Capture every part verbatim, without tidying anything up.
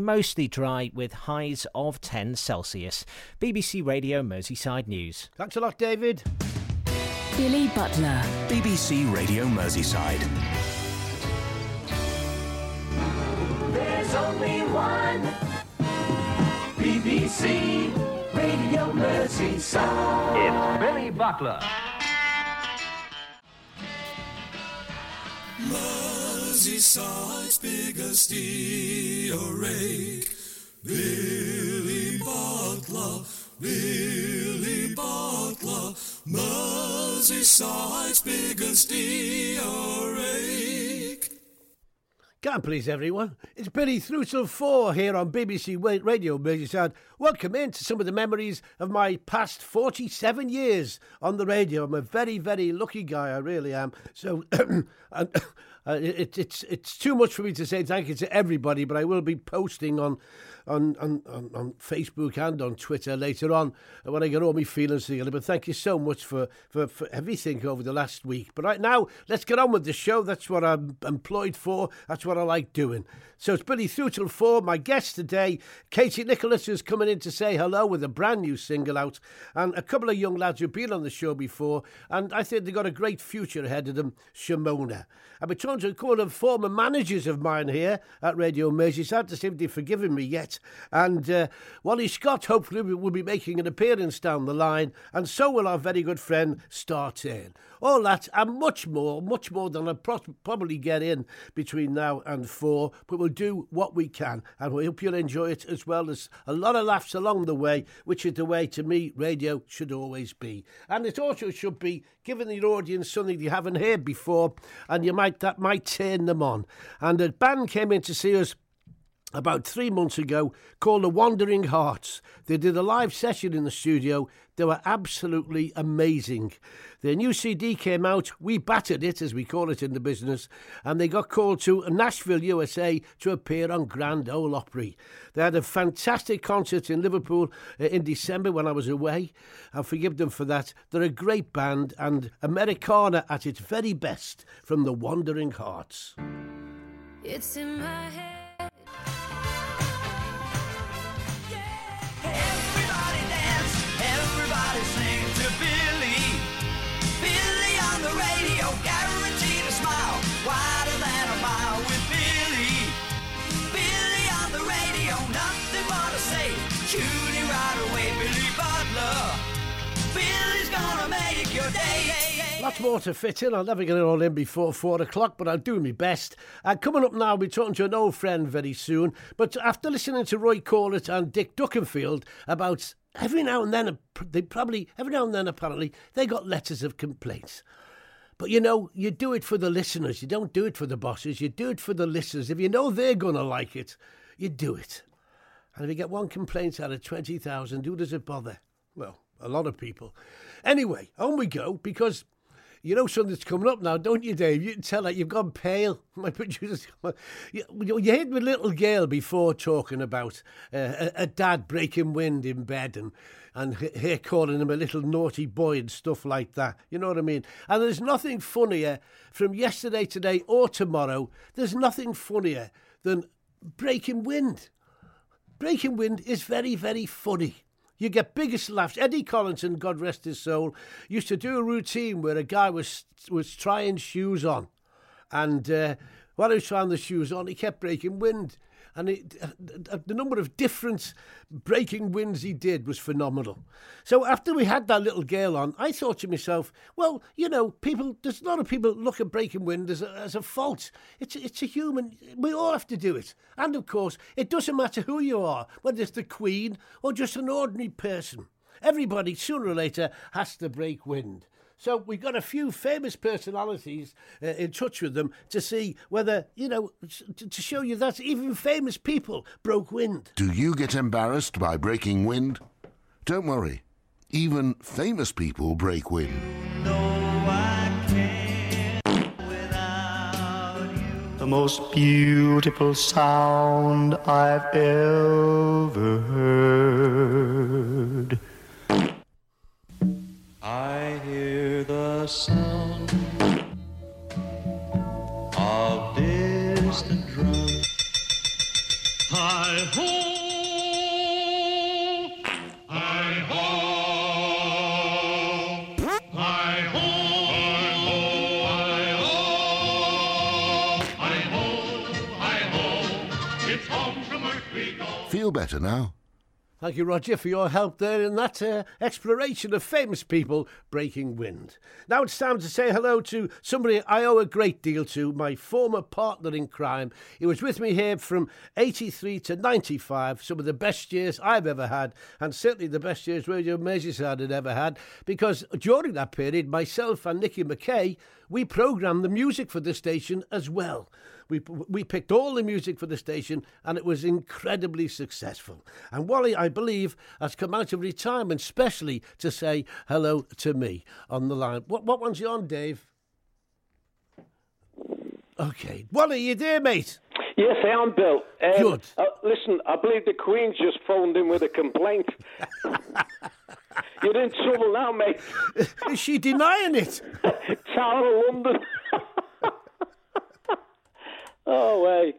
mostly dry with highs of ten Celsius. B B C Radio Merseyside News. Thanks a lot, David. Billy Butler. B B C Radio Merseyside. There's only one B B C Radio Merseyside. It's Billy Butler. Merseyside's biggest earache. Billy Butler, Billy Butler. Merseyside's biggest earache. Can't please everyone. It's Billy through till four here on B B C Radio Merseyside. Welcome in to some of the memories of my past forty-seven years on the radio. I'm a very, very lucky guy, I really am. So and, uh, it, it's it's too much for me to say thank you to everybody, but I will be posting on on, on, on, on Facebook and on Twitter later on when I get all my feelings together. But thank you so much for, for, for everything over the last week. But right now, let's get on with the show. That's what I'm employed for. That's what I like doing. So it's Billy through till four. My guest today, Katie Nicholas, is coming in to say hello with a brand new single out, and a couple of young lads who've been on the show before, and I think they've got a great future ahead of them, Shimona. I've been talking to a couple of former managers of mine here at Radio Merseyside to see if they've forgiven me yet. And uh, Wally Scott hopefully will be making an appearance down the line, and so will our very good friend Star Turn. All that and much more, much more than I'll pro- probably get in between now and four, but we'll do what we can, and we hope you'll enjoy it as well as a lot of laughs along the way, which is the way, to me, radio should always be. And it also should be giving the audience something they haven't heard before, and you might that might turn them on. And a band came in to see us about three months ago called The Wandering Hearts. They did a live session in the studio. They were absolutely amazing. Their new C D came out. We battered it, as we call it in the business, and they got called to Nashville, U S A to appear on Grand Ole Opry. They had a fantastic concert in Liverpool uh, in December when I was away. I forgive them for that. They're a great band, and Americana at its very best from The Wandering Hearts. It's in my head. Lots more to fit in. I'll never get it all in before four o'clock, but I'll do my best. And coming up now, I'll be talking to an old friend very soon. But after listening to Roy Corlett and Dick Duckenfield about every now and then, they probably, every now and then apparently, they got letters of complaints. But, you know, you do it for the listeners. You don't do it for the bosses. You do it for the listeners. If you know they're going to like it, you do it. And if you get one complaint out of twenty thousand, who does it bother? Well, a lot of people. Anyway, on we go, because you know something's coming up now, don't you, Dave? You can tell that you've gone pale. My producer's... You, you heard my little girl before talking about uh, a, a dad breaking wind in bed and, and her calling him a little naughty boy and stuff like that. You know what I mean? And there's nothing funnier from yesterday, today or tomorrow. There's nothing funnier than breaking wind. Breaking wind is very, very funny. You get biggest laughs. Eddie Collinson, God rest his soul, used to do a routine where a guy was was trying shoes on. And uh, while he was trying the shoes on, he kept breaking wind. And it, uh, the number of different breaking winds he did was phenomenal. So after we had that little girl on, I thought to myself, well, you know, people, there's a lot of people look at breaking wind as a, as a fault. It's, it's a human, we all have to do it. And of course, it doesn't matter who you are, whether it's the Queen or just an ordinary person. Everybody, sooner or later, has to break wind. So we've got a few famous personalities uh, in touch with them to see whether, you know, to, to show you that even famous people broke wind. Do you get embarrassed by breaking wind? Don't worry. Even famous people break wind. No, I can't without you. The most beautiful sound I've ever heard. I hear the sound of distant drum. Hi ho! Feel better now? Thank you, Roger, for your help there in that uh, exploration of famous people breaking wind. Now it's time to say hello to somebody I owe a great deal to, my former partner in crime. He was with me here from eighty-three to ninety-five, some of the best years I've ever had, and certainly the best years Radio Merseyside had ever had, because during that period, myself and Nicky McKay, we programmed the music for the station as well. We we picked all the music for the station, and it was incredibly successful. And Wally, I believe, has come out of retirement specially to say hello to me on the line. What what one's you on, Dave? Okay. Wally, you there, mate? Yes, I am, Bill. Um, Good. Uh, listen, I believe the Queen's just phoned in with a complaint. You're in trouble now, mate. Is she denying it? Tower of London. Oh, way.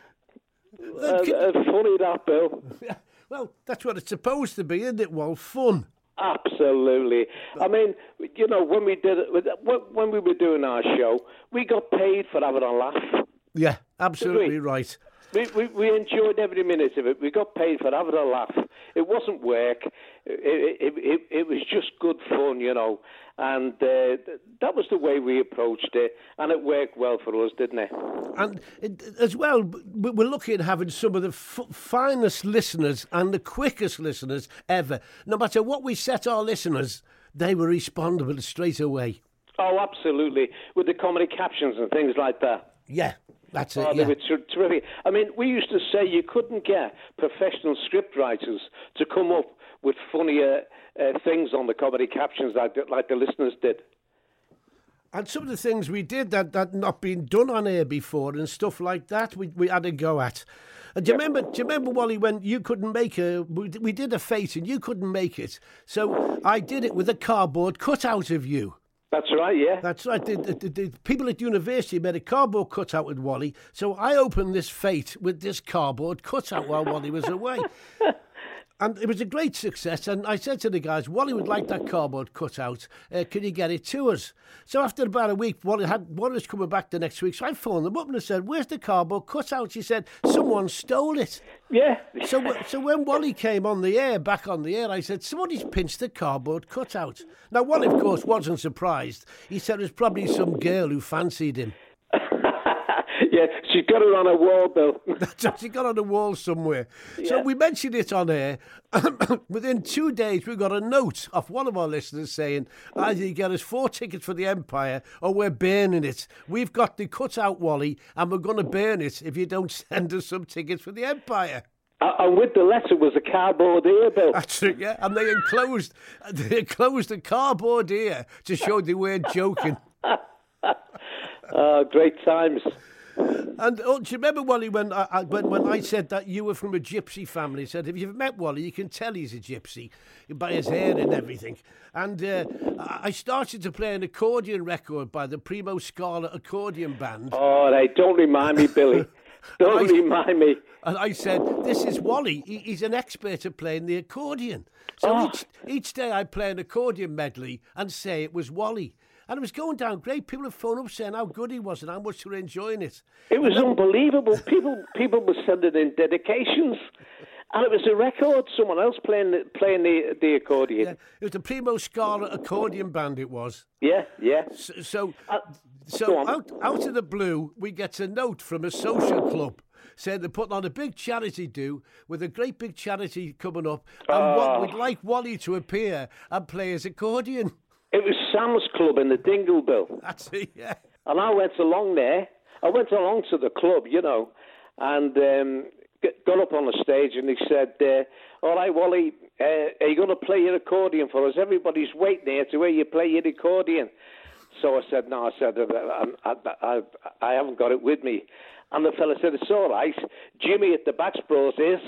Uh, uh, funny that, Bill. Well, that's what it's supposed to be, isn't it, Wal? Fun. Absolutely. I mean, you know, when we did it, when we were doing our show, we got paid for having a laugh. Yeah, absolutely right. We, we we enjoyed every minute of it. We got paid for having a laugh. It wasn't work. It it it, it was just good fun, you know. And uh, that was the way we approached it, and it worked well for us, didn't it? And it, as well, we're looking at having some of the f- finest listeners and the quickest listeners ever. No matter what we set our listeners, they were respondable straight away. Oh, absolutely. With the comedy captions and things like that. Yeah. That's it, oh, yeah. They were ter- terrific. I mean, we used to say you couldn't get professional script writers to come up with funnier uh, things on the comedy captions like the, like the listeners did. And some of the things we did that that not been done on air before and stuff like that, we we had a go at. And do you yep. remember? Do you remember, Wally, when you couldn't make a? We, we did a fete and you couldn't make it, so I did it with a cardboard cutout of you. That's right, yeah. That's right. The, the, the people at university made a cardboard cutout with Wally, so I opened this fete with this cardboard cutout while Wally was away. And it was a great success, and I said to the guys, Wally would like that cardboard cutout. Uh, can you get it to us? So after about a week, Wally, had, Wally was coming back the next week, so I phoned them up and I said, where's the cardboard cutout? She said, someone stole it. Yeah. So so when Wally came on the air, back on the air, I said, somebody's pinched the cardboard cutout. Now, Wally, of course, wasn't surprised. He said it was probably some girl who fancied him. Yeah, she got it on a wall, Bill. She got on the wall somewhere. Yeah. So we mentioned it on air. Within two days, we got a note off one of our listeners saying, either you get us four tickets for the Empire or we're burning it. We've got the cutout, Wally, and we're going to burn it if you don't send us some tickets for the Empire. Uh, and with the letter was a cardboard ear, Bill. That's it, yeah. And they enclosed, they enclosed a cardboard ear to show they weren't joking. Oh, great times. And oh, do you remember, Wally, when I, when when I said that you were from a gypsy family? I said, if you've met Wally, you can tell he's a gypsy by his hair and everything. And uh, I started to play an accordion record by the Primo Scala Accordion Band. Oh, they don't remind me, Billy. Don't I, remind me. And I said, this is Wally. He, he's an expert at playing the accordion. So oh. each, each day I play an accordion medley and say it was Wally. And it was going down great. People have phoned up saying how good he was and how much they were enjoying it. It was unbelievable. People people were sending in dedications. And it was a record, someone else playing the, playing the, the accordion. Yeah, it was the Primo Scala Accordion Band, it was. Yeah, yeah. So, so, uh, so out, out of the blue, we get a note from a social club saying they're putting on a big charity do with a great big charity coming up. And uh, what, we'd like Wally to appear and play his accordion. It was Sam's Club in the Dingle, Bill. That's it, yeah. And I went along there. I went along to the club, you know, and um, got up on the stage and he said, uh, all right, Wally, uh, are you going to play your accordion for us? Everybody's waiting here to hear you play your accordion. So I said, no, I said, I, I, I, I haven't got it with me. And the fella said, it's all right. Jimmy at the Batch Bros is.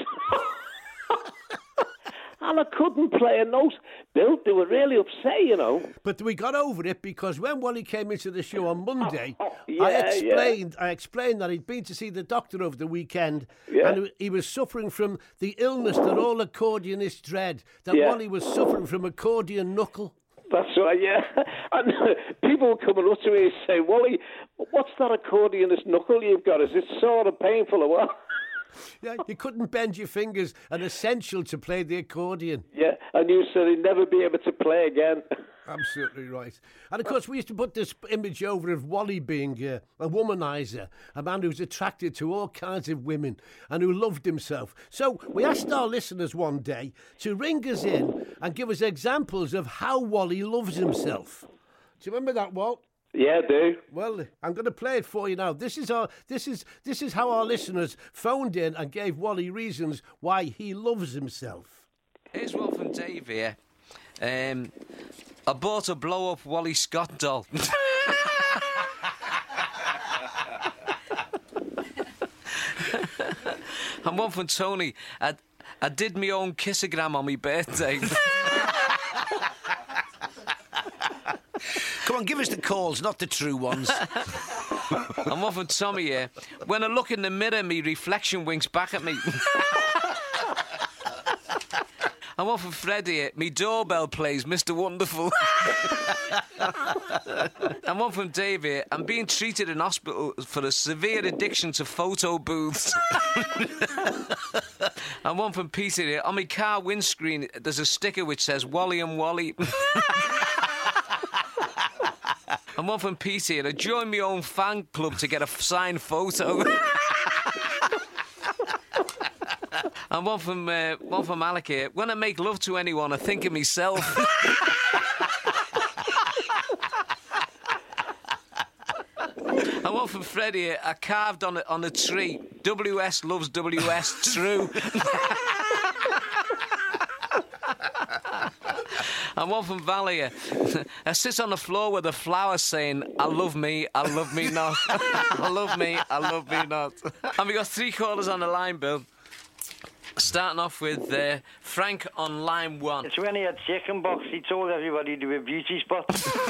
And I couldn't play a note. Bill, they were really upset, you know. But we got over it because when Wally came into the show on Monday, oh, oh, yeah, I explained yeah. I explained that he'd been to see the doctor over the weekend yeah. and he was suffering from the illness that all accordionists dread, that yeah. Wally was suffering from accordion knuckle. That's right, yeah. And people were coming up to me and say, Wally, what's that accordionist knuckle you've got? Is it sort of painful or what? Yeah, you couldn't bend your fingers, an essential to play the accordion. Yeah, and you said he'd never be able to play again. Absolutely right. And of course, we used to put this image over of Wally being uh, a womanizer, a man who's attracted to all kinds of women and who loved himself. So we asked our listeners one day to ring us in and give us examples of how Wally loves himself. Do you remember that, Walt? Yeah, I do. Well, I'm going to play it for you now. This is our, this is this is how our listeners phoned in and gave Wally reasons why he loves himself. Here's one from Dave here. Um, I bought a blow-up Wally Scott doll. And one from Tony. I, I did my own kissogram on my birthday. Come on, give us the calls, not the true ones. And one from Tommy here. When I look in the mirror, me reflection winks back at me. And one from Freddie here. Me doorbell plays Mister Wonderful. And one from Dave here. I'm being treated in hospital for a severe addiction to photo booths. And one from Peter here. On my car windscreen, there's a sticker which says Wally and Wally. And one from Peter here. I joined my own fan club to get a signed photo. And one from uh, one from Alec here. When I make love to anyone, I think of myself. And one from Freddie here. I carved on a, on a tree. W S loves W S. True. And one from Valley. I sit on the floor with a flower saying, I love me, I love me not. I love me, I love me not. And we got three callers on the line, Bill. Starting off with uh, Frank on line one. It's when he had chicken box, he told everybody to be a beauty spot.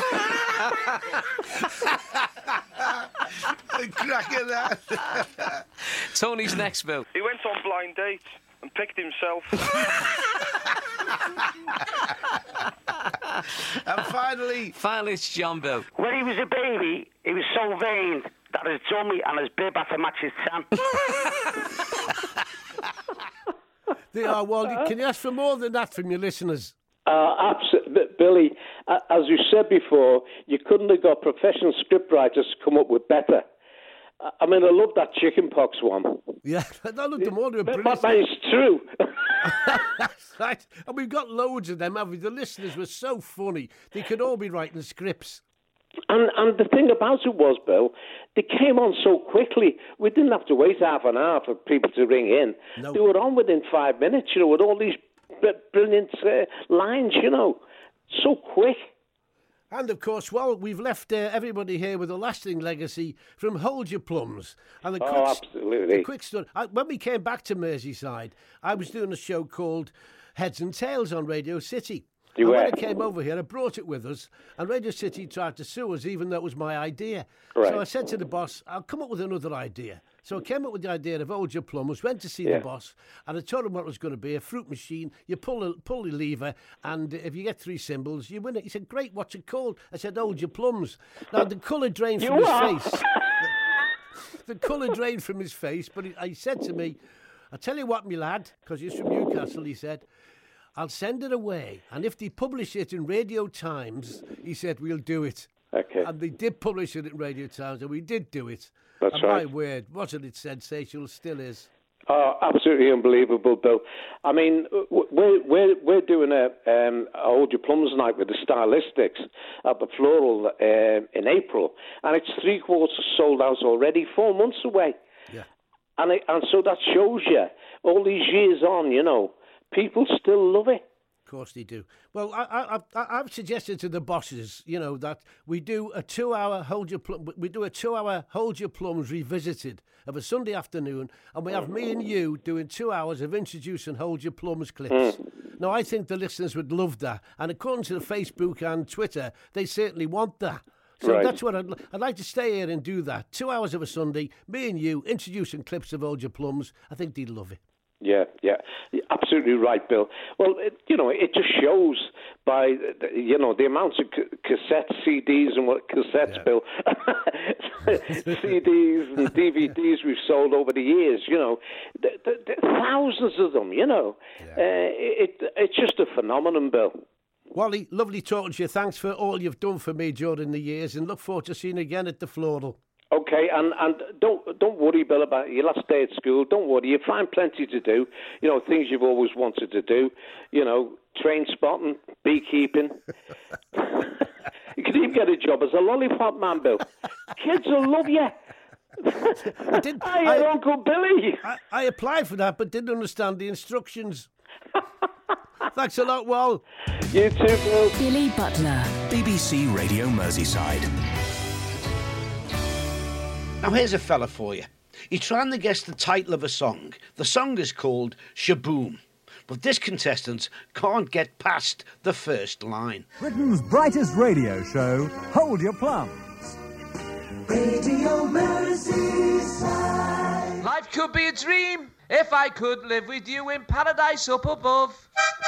Crack at that. Tony's next, Bill. He went on blind date and picked himself. And finally... Finally, it's John, Bill. When he was a baby, he was so vain that his tummy and his bib had to match his tan. They are, well, can you ask for more than that from your listeners? Uh, absolutely. Billy, uh, as you said before, you couldn't have got professional scriptwriters to come up with better. I mean, I love that chickenpox one. Yeah, I love them all. They're but, brilliant. but it's true. That's right. And we've got loads of them, haven't we? The listeners were so funny. They could all be writing scripts. And and the thing about it was, Bill, they came on so quickly. We didn't have to wait half an hour for people to ring in. No. They were on within five minutes, you know, with all these brilliant uh, lines, you know, so quick. And, of course, well, we've left uh, everybody here with a lasting legacy from Hold Your Plums. And the oh, quick, absolutely. The quick story. I, when we came back to Merseyside, I was doing a show called Heads and Tails on Radio City. You and were. when I came over here, I brought it with us, and Radio City tried to sue us, even though it was my idea. Right. So I said to the boss, I'll come up with another idea. So I came up with the idea of Hold Your Plums, went to see Yeah. the boss, and I told him what it was going to be, a fruit machine. You pull a, pull the lever, and if you get three symbols, you win it. He said, great, what's it called? I said, Hold Your Plums. Now, the colour drained from You his are. face. The colour drained from his face, but he, he said to me, I'll tell you what, me lad, because he's from Newcastle, he said, I'll send it away, and if they publish it in Radio Times, he said, we'll do it. Okay. And they did publish it in Radio Times, and we did do it. That's and right. my word, wasn't it sensational? Still is. Oh, absolutely unbelievable, Bill. I mean, we're we're we're doing a, um, a Hold Your Plums night with the Stylistics at the Floral uh, in April, and it's three quarters sold out already, four months away. Yeah. And it, and so that shows you, all these years on, you know, people still love it. Of course they do. Well, I, I, I, I've suggested to the bosses, you know, that we do a two-hour Hold Your Plum, we do a two-hour Hold Your Plums revisited of a Sunday afternoon, and we have me and you doing two hours of introducing Hold Your Plums clips. Mm. Now, I think the listeners would love that, and according to the Facebook and Twitter, they certainly want that. So Right. that's what I'd, I'd like to stay here and do that. Two hours of a Sunday, me and you introducing clips of Hold Your Plums. I think they'd love it. Yeah, yeah, You're absolutely right, Bill. Well, it, you know, it just shows by, you know, the amounts of c- cassette C Ds and what cassettes, Yeah. Bill, C Ds and D V Ds we've sold over the years, you know, th- th- th- thousands of them, you know. Yeah. Uh, it, it's just a phenomenon, Bill. Wally, lovely talking to you. Thanks for all you've done for me during the years, and look forward to seeing you again at the Floral. Okay, and, and don't don't worry, Bill, about your last day at school. Don't worry, you find plenty to do. You know, things you've always wanted to do. You know, train spotting, beekeeping. You could even get a job as a lollipop man, Bill. Kids will love you. I did. Hi, I, Uncle Billy. I, I applied for that, but didn't understand the instructions. Thanks a lot, Wal. You too, Bill. Billy Butler. B B C Radio Merseyside. Now here's a fella for you. You're trying to guess the title of a song. The song is called Shaboom. But this contestant can't get past the first line. Britain's brightest radio show, Hold Your Plums. Radio Merseyside. Life could be a dream if I could live with you in paradise up above.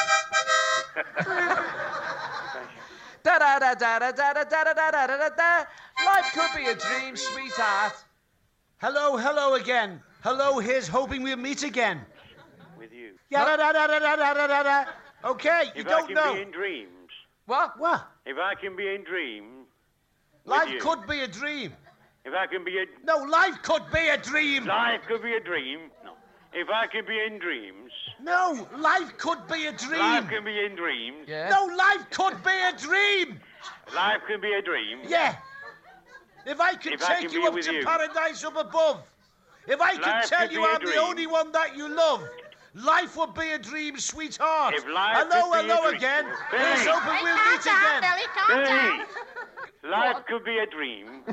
Da da da da da da da da da da da da. Life could be a dream, sweetheart. Hello, hello again. Hello, here's hoping we'll meet again. With you. Yeah, da da da da da da da da. Okay, you If I don't can know. be in dreams. What? What? If I can be in dreams. with Life you. could be a dream. If I can be a... No, life could be a dream. Life could be a dream. No. If I can be in dreams. No, life could be a dream. Life can be in dreams. Yeah. No, life could be a dream. Life can be a dream. Yeah. If I could If I take can you be up with to you. paradise up above. If I could Life tell could you be a I'm the dream. only one that you love. Life would be a dream, sweetheart. If life hello, could be a hello dream. again. Billy. Here's hoping we'll meet again. Hey, life could be a dream.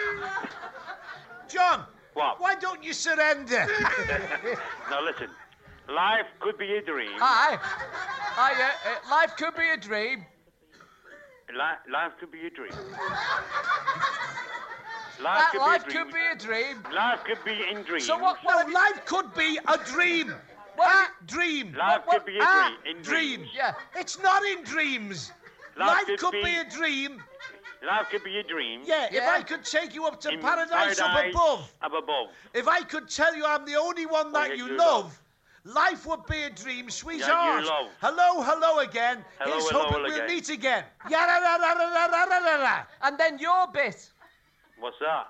John, What? why don't you surrender? Now listen. Life could be a dream. Aye. Aye, uh, uh, life could be a dream. Li- life could be a dream. Uh, Life could life be a dream. could be a dream. Life could be in dreams. So what? No, what have you- life could be a dream. What a have dream. Life what- could be a a dream. In dream. dreams. Yeah. It's not in dreams. Life Life could could be- be a dream. Life could be a dream. Yeah, if Yeah. I could take you up to In paradise, up above. Up above. If I could tell you I'm the only one that yeah, you you love, life would be a dream, sweetheart. love. Hello, hello again. Hello, Here's hello, hoping hello we'll again. meet again. Yada da da da da da da da da. And then your bit. What's that?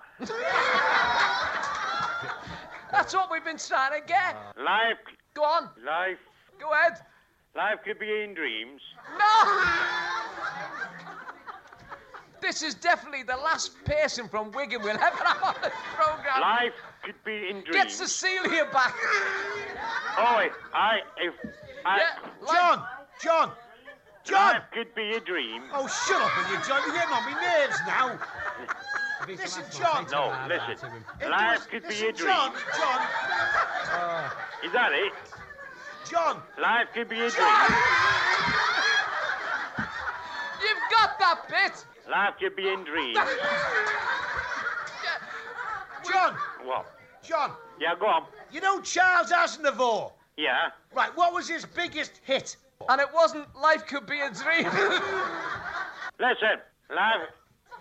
That's what we've been trying to get. Life. Go on. Life. Go ahead. Life could be in dreams. No! This is definitely the last person from Wigan we'll ever have on this programme. Life could be in dreams. Get Cecilia back. Oh, I. If. I. Yeah, life- John, John, John. Life could be a dream. Oh, shut up with you, John. You're getting on my nerves now. Listen, John. No, listen. It Life was- could be listen, a dream. John, John, Is that it? John. Life could be a dream. You've got that bit. Life could be in dreams. John, What? John. Yeah, go on. You know Charles Aznavour? Yeah. Right, what was his biggest hit? And it wasn't Life Could Be a Dream. Listen. Life.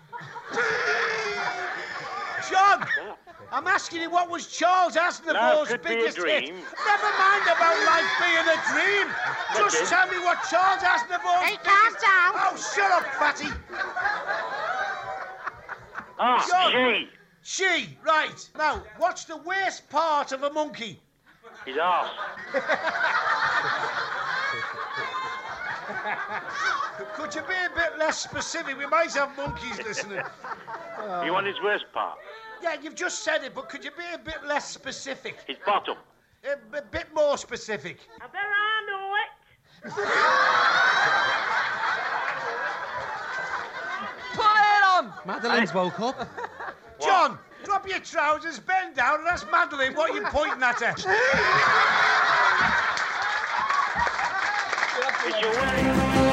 John, I'm asking you what was Charles Aznavour's Life could be a biggest hit? dream. Never mind about life being a dream. Just Listen. tell me what Charles Aznavour's Hey, biggest... calm down. Oh, shut up, fatty. Ah, John. she. She, right. Now, what's the worst part of a monkey? His arse. Could you be a bit less specific? We might have monkeys listening. You want his worst part? Yeah, you've just said it, but could you be a bit less specific? His bottom. A, a bit more specific. I bet I know it. Put it on. Madeline's woke up. John, drop your trousers, bend down, and ask Madeline what you're pointing at her. It's your wedding.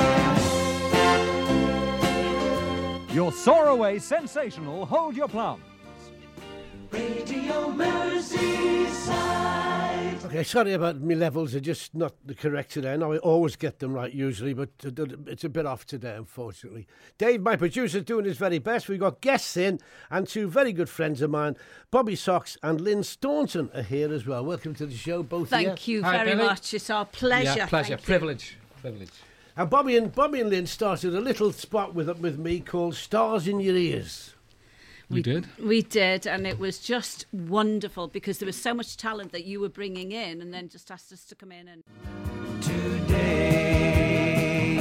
Your Soaraway sensational Hold Your Plums. Radio Merseyside. Okay, sorry about my levels are just not the correct today. Now I always get them right usually, but it's a bit off today, unfortunately. Dave, my producer, is doing his very best. We've got guests in, and two very good friends of mine, Bobby Socks and Lynn Staunton, are here as well. Welcome to the show, both of you. Thank you Hi, very Billy. much. It's our pleasure. Yeah, pleasure. Thank you. Privilege. Privilege. And Bobby and Bobby and Lynn started a little spot with with me called Stars in Your Ears. We, we did? We did, and it was just wonderful because there was so much talent that you were bringing in and then just asked us to come in and... Today.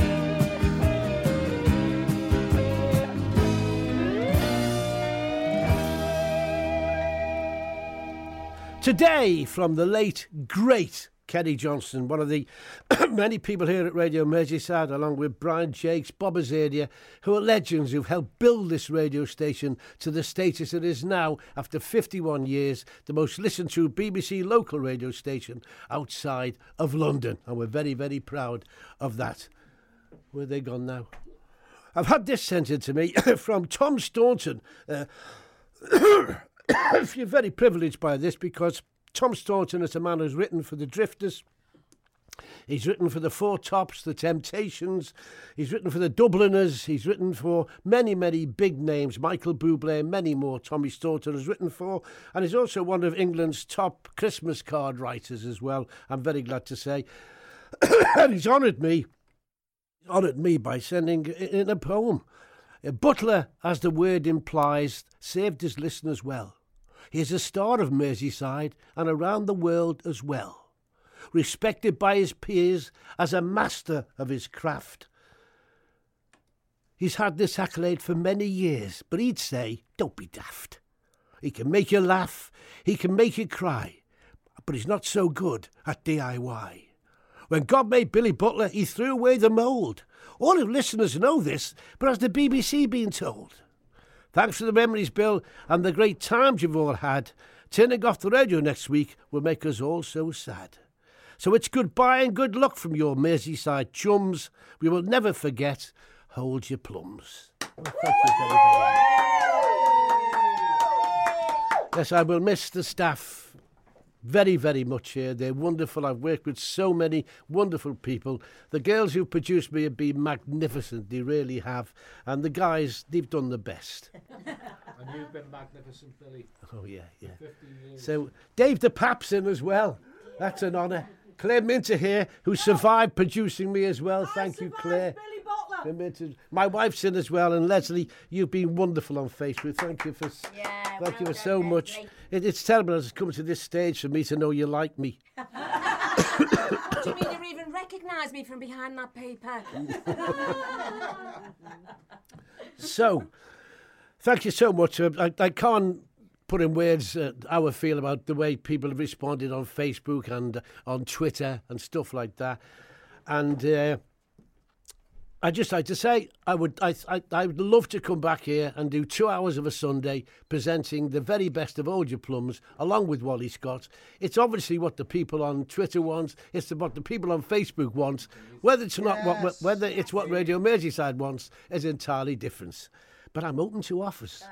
Today, from the late, great Kenny Johnson, one of the many people here at Radio Merseyside, along with Brian Jakes, Bob Azadia, who are legends who've helped build this radio station to the status it is now, after fifty-one years, the most listened to B B C local radio station outside of London. And we're very, very proud of that. Where are they gone now? I've had this sent in to me from Tom Staunton. Uh, you're very privileged by this because Tom Staunton is a man who's written for the Drifters. He's written for the Four Tops, the Temptations. He's written for the Dubliners. He's written for many, many big names. Michael Bublé, many more. Tommy Staunton has written for. And he's also one of England's top Christmas card writers as well, I'm very glad to say. And he's honoured me, honoured me by sending in a poem. Butler, as the word implies, saved his listeners well. He is a star of Merseyside and around the world as well. Respected by his peers as a master of his craft. He's had this accolade for many years, but he'd say, don't be daft. He can make you laugh, he can make you cry, but he's not so good at D I Y. When God made Billy Butler, he threw away the mould. All of listeners know this, but has the B B C been told? Thanks for the memories, Bill, and the great times you've all had. Turning off the radio next week will make us all so sad. So it's goodbye and good luck from your Merseyside chums. We will never forget. Hold your plums. Well, thank you very, very much. Yes, I will miss the staff very, very much here. They're wonderful. I've worked with so many wonderful people. The girls who produced me have been magnificent. They really have. And the guys, they've done the best. And you've been magnificent, Billy. Oh, yeah, yeah. fifty years. So, Dave the Pap's in as well. That's an honour. Claire Minter here, who survived producing me as well. Thank you, Claire. Billy Butler. Minter. My wife's in as well. And Leslie, you've been wonderful on Facebook. Thank you for, yeah, thank well you for so done, much. It, it's terrible as it's come to this stage for me to know you like me. Do you mean you even recognise me from behind that paper? So, thank you so much. I, I can't put in words uh, how I feel about the way people have responded on Facebook and uh, on Twitter and stuff like that. And uh, I just like to say I would I, I I would love to come back here and do two hours of a Sunday presenting the very best of Hold Your Plums along with Wally Scott. It's obviously what the people on Twitter want. It's what the people on Facebook want. Whether it's not Yes. what whether it's what Radio Merseyside wants is entirely different. But I'm open to offers.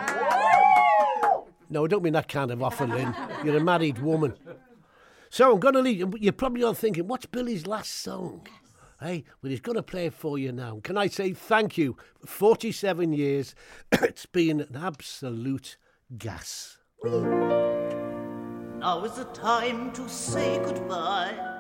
No, I don't mean that kind of offer, Lynn. You're a married woman. So I'm going to leave. You're probably all thinking, what's Billy's last song? Hey, well, he's going to play it for you now. Can I say thank you? forty-seven years. It's been an absolute gas. Now is the time to say goodbye.